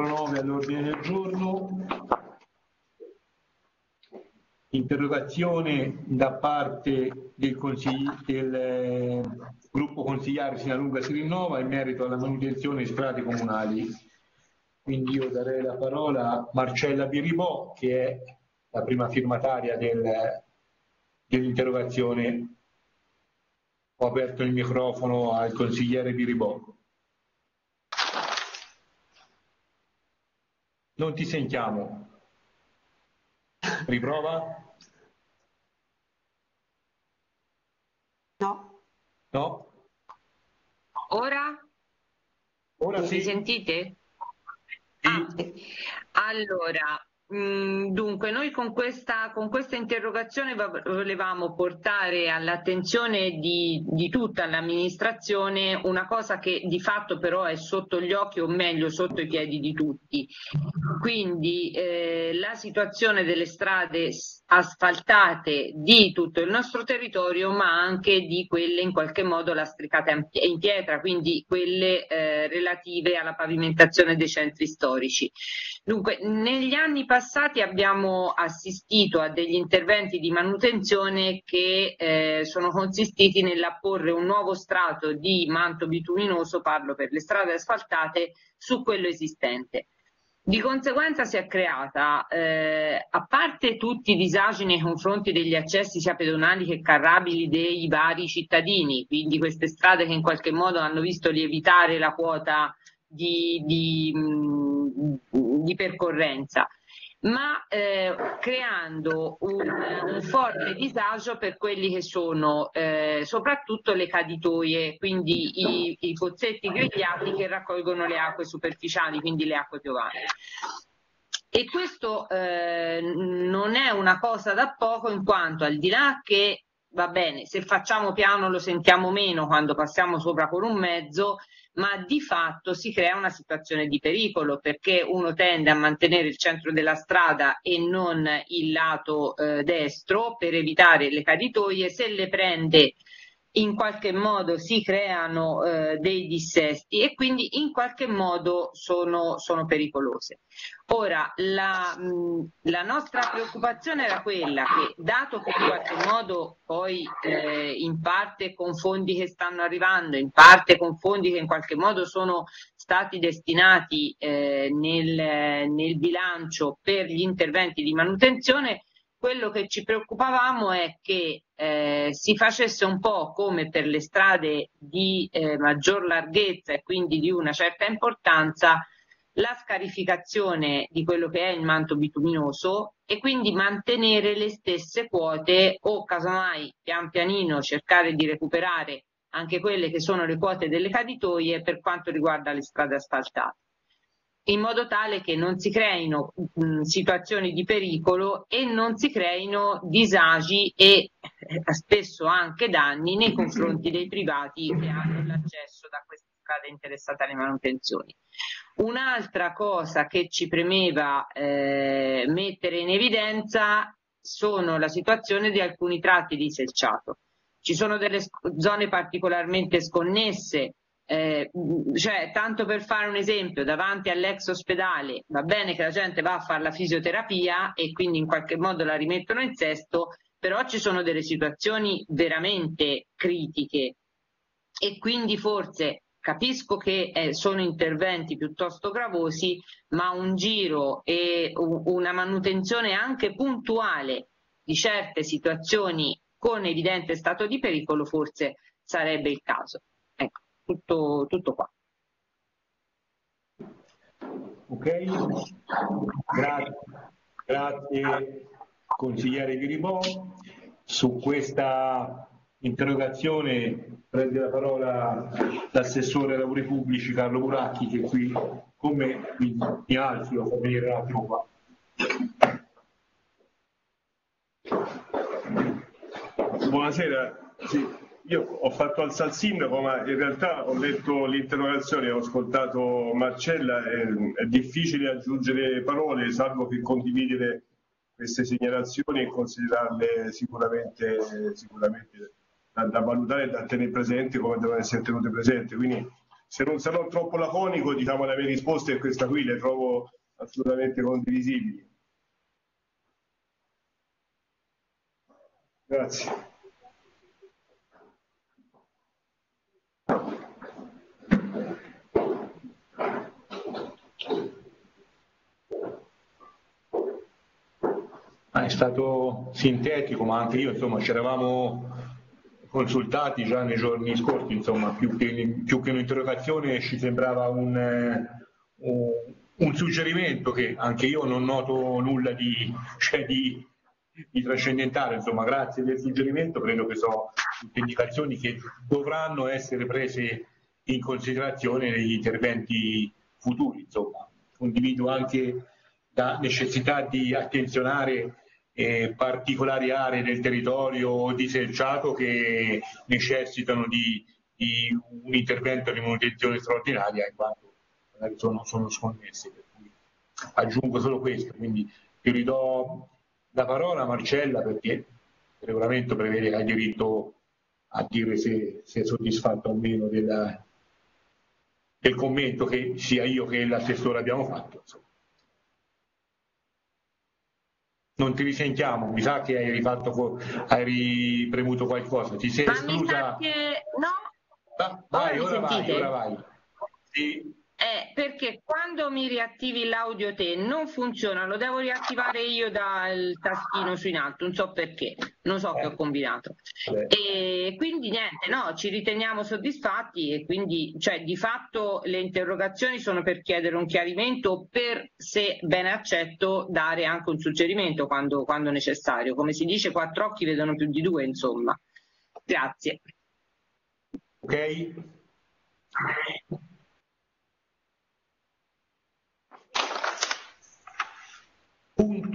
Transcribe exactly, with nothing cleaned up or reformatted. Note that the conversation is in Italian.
numero nove all'ordine del giorno. Interrogazione da parte del, del eh, gruppo consigliare Sinalunga si rinnova in merito alla manutenzione di strade comunali. Quindi io darei la parola a Marcella Biribò, che è la prima firmataria del, dell'interrogazione. Ho aperto il microfono al consigliere Biribò. Non ti sentiamo. Riprova? No. No? Ora? Ora sì. Mi sentite? Sì. Ah, allora, mh, dunque, noi con questa, con questa interrogazione volevamo portare all'attenzione di, di tutta l'amministrazione una cosa che di fatto però è sotto gli occhi, o meglio sotto i piedi di tutti. Quindi eh, la situazione delle strade asfaltate di tutto il nostro territorio, ma anche di quelle in qualche modo lastricate in pietra, quindi quelle eh, relative alla pavimentazione dei centri storici. Dunque, negli anni passati abbiamo assistito a degli interventi di manutenzione che eh, sono consistiti nell'apporre un nuovo strato di manto bituminoso, parlo per le strade asfaltate, su quello esistente. Di conseguenza si è creata, eh, a parte tutti i disagi nei confronti degli accessi sia pedonali che carrabili dei vari cittadini, quindi queste strade che in qualche modo hanno visto lievitare la quota di, di, mh, di percorrenza, ma eh, creando un, un forte disagio per quelli che sono eh, soprattutto le caditoie, quindi i, i pozzetti grigliati che raccolgono le acque superficiali, quindi le acque piovane. E questo eh, non è una cosa da poco, in quanto al di là che, va bene, se facciamo piano lo sentiamo meno quando passiamo sopra con un mezzo, ma di fatto si crea una situazione di pericolo, perché uno tende a mantenere il centro della strada e non il lato eh, destro per evitare le caditoie. Se le prende in qualche modo si creano eh, dei dissesti e quindi in qualche modo sono, sono pericolose. Ora, la, mh, la nostra preoccupazione era quella che, dato che in qualche modo poi eh, in parte con fondi che stanno arrivando, in parte con fondi che in qualche modo sono stati destinati eh, nel, nel bilancio per gli interventi di manutenzione, quello che ci preoccupavamo è che eh, si facesse un po' come per le strade di eh, maggior larghezza e quindi di una certa importanza, la scarificazione di quello che è il manto bituminoso e quindi mantenere le stesse quote o casomai pian pianino cercare di recuperare anche quelle che sono le quote delle caditoie per quanto riguarda le strade asfaltate, in modo tale che non si creino mh, situazioni di pericolo e non si creino disagi e eh, spesso anche danni nei confronti dei privati che hanno l'accesso da queste strade interessate alle manutenzioni. Un'altra cosa che ci premeva eh, mettere in evidenza sono la situazione di alcuni tratti di selciato. Ci sono delle zone particolarmente sconnesse. Eh, cioè, tanto per fare un esempio, davanti all'ex ospedale va bene che la gente va a fare la fisioterapia e quindi in qualche modo la rimettono in sesto, però ci sono delle situazioni veramente critiche e quindi forse capisco che eh, sono interventi piuttosto gravosi, ma un giro e una manutenzione anche puntuale di certe situazioni con evidente stato di pericolo forse sarebbe il caso. Ecco. Tutto, tutto qua. Ok, grazie, grazie consigliere Biribò. Su questa interrogazione prende la parola l'assessore ai lavori pubblici Carlo Buracchi, che è qui con me, quindi mi alzo, lo fa venire un attimo qua. Buonasera, sì. Io ho fatto alza al sindaco, ma in realtà ho letto l'interrogazione, ho ascoltato Marcella, è, è difficile aggiungere parole, salvo che condividere queste segnalazioni e considerarle sicuramente, sicuramente da, da valutare e da tenere presenti come devono essere tenute presenti. Quindi se non sarò troppo laconico, diciamo, le mie risposte a questa qui le trovo assolutamente condivisibili. Grazie. È stato sintetico, ma anche io, insomma, ci eravamo consultati già nei giorni scorsi, insomma, più che, più che un'interrogazione ci sembrava un, un, un suggerimento, che anche io non noto nulla di, cioè di, di trascendentale, insomma, grazie del suggerimento, credo che sono tutte indicazioni che dovranno essere prese in considerazione negli interventi futuri, insomma. Condivido anche la necessità di attenzionare eh, particolari aree del territorio diselciato che necessitano di, di un intervento di manutenzione straordinaria, in quanto magari sono, sono sconnesse. Per cui aggiungo solo questo, quindi ti ridò la parola, Marcella, perché il regolamento prevede che hai diritto a dire se, se è soddisfatto o meno della, del commento che sia io che l'assessore abbiamo fatto. Insomma. Non ti risentiamo, mi sa che hai rifatto, hai ripremuto qualcosa, ti sei Ma esclusa. Mi sa che... No, ah, vai, ora, ora vai, sentite? ora vai. Sì. Eh, perché quando mi riattivi l'audio te non funziona, lo devo riattivare io dal tastino su in alto, non so perché, non so che ho combinato. E quindi niente, no, ci riteniamo soddisfatti e quindi, cioè, di fatto le interrogazioni sono per chiedere un chiarimento, per, se bene accetto, dare anche un suggerimento quando, quando necessario. Come si dice, quattro occhi vedono più di due, insomma. Grazie. Ok. Punto.